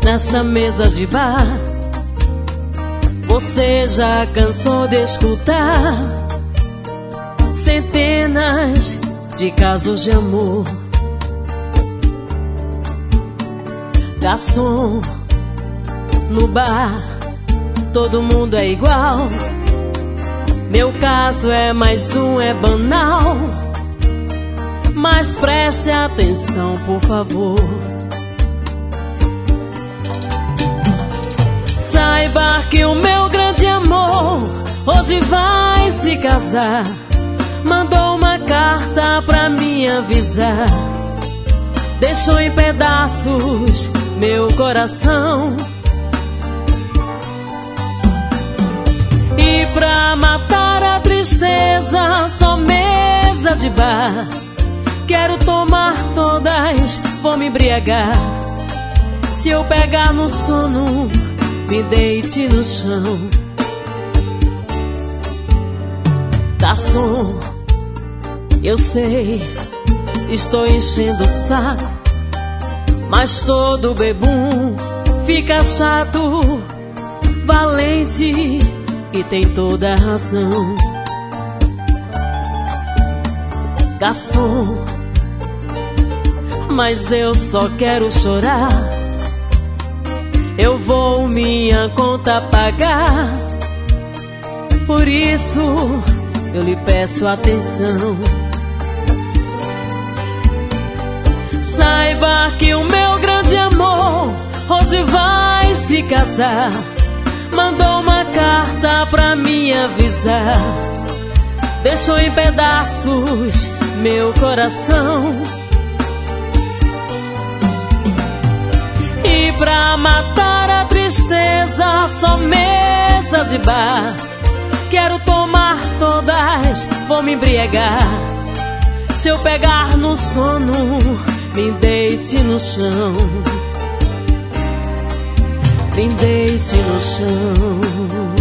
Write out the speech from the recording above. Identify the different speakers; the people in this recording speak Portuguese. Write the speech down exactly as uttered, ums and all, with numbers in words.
Speaker 1: nessa mesa de bar. Você já cansou de escutar centenas de casos de amor. Garçom, no bar todo mundo é igual. Meu caso é mais um, é banal. Mas preste atenção, por favor. Saiba que o meu grande amor hoje vai se casar. Mandou uma carta pra me avisar. Deixou em pedaços meu coração. E pra matar a tristeza, só mesa de bar. Quero tomar todas, vou me embriagar. Se eu pegar no sono, me deite no chão. Garçom, eu sei, estou enchendo o saco, mas todo bebum fica chato. Valente e tem toda a razão. Garçom, mas eu só quero chorar. Eu vou minha conta pagar. Por isso eu lhe peço atenção. Saiba que o meu grande amor hoje vai se casar. Mandou uma carta pra me avisar. Deixou em pedaços meu coração. E pra matar a tristeza, só mesa de bar. Quero tomar todas, vou me embriagar. Se eu pegar no sono, me deite no chão. Me deite no chão.